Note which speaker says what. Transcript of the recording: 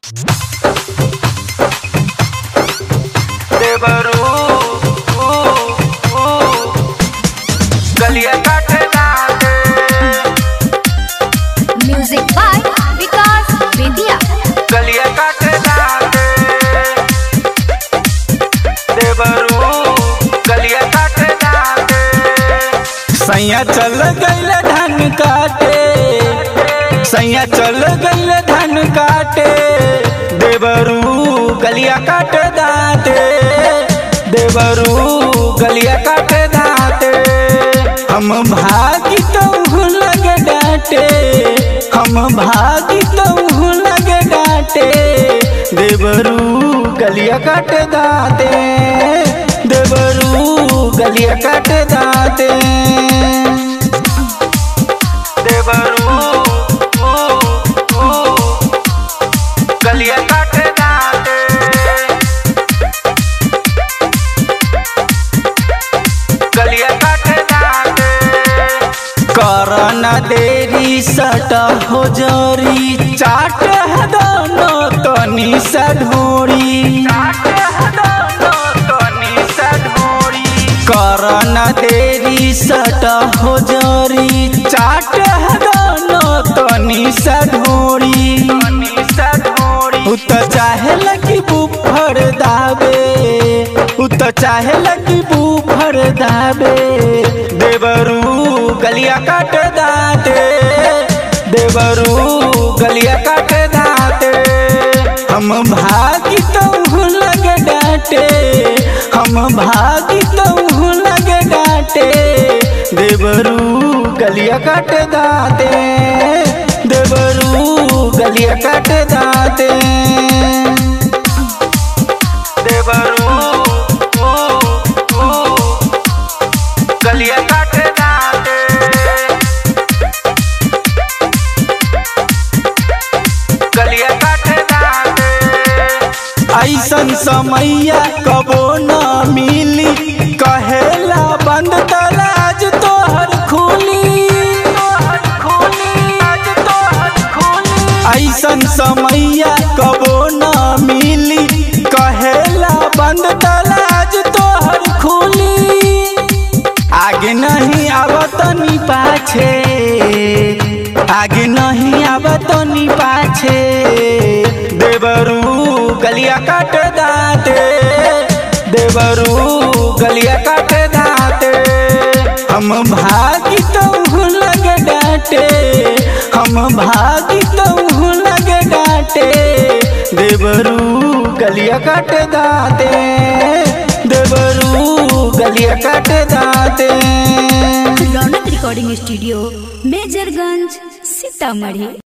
Speaker 1: देवरू गलिया काटे दाते।
Speaker 2: म्यूजिक बाय विकास बेदिया।
Speaker 1: गलिया काटे दाते देवरू गलिया काटे दाते। सैया चल गइल धान काटे, सैया चल गइल धान काटे। देवरू गलिया काटे दाते, देवरू गलिया काटे दाते। हम भागी तो लगे डांटे, हम भागी तो लगे डांटे। देवरू गलिया काटे दाते, देवरू गलिया काटे दाते। देवरू गलिया काटे दाते। गलिया काटे दाते। करना देरी सट हो जरी, चाट है दोनों तनी सा ढोरी, करना देरी सट हो जरी, चाट है दोनों तनी सा ढोरी। उत चाहे लगी बुफर दाबे, उत चाहे लगी बुफर दाबे। देवरू गलिया काट दाते, देवरू गलिया काट दाते। हम भागी तो लगे डांटे, हम भागी तो लगे डांटे। देवरू गलिया काट दाते, देवरू गलिया काट दाते। देवरू गलिया काट दाते। गलिया काट दाते। ऐसन समैया कबो न मिली, कहेला बंद तलाज तोहर खुली, ऐसन समैया कबो न मिली, कहेला बंद तलाज तोहर खुली। आगे नहीं आवतनी पाछे, आगे नहीं आवतनी पाछे। देवरू गलिया काट दाते, देवरू गलिया काट दाते। हम भागी तो लगे डांटे, हम भागी तो लगे डांटे। देवरू गलिया काट दाते, देवरू गलिया काट दाते।
Speaker 2: Raunak recording studio Majorganj Sitamarhi.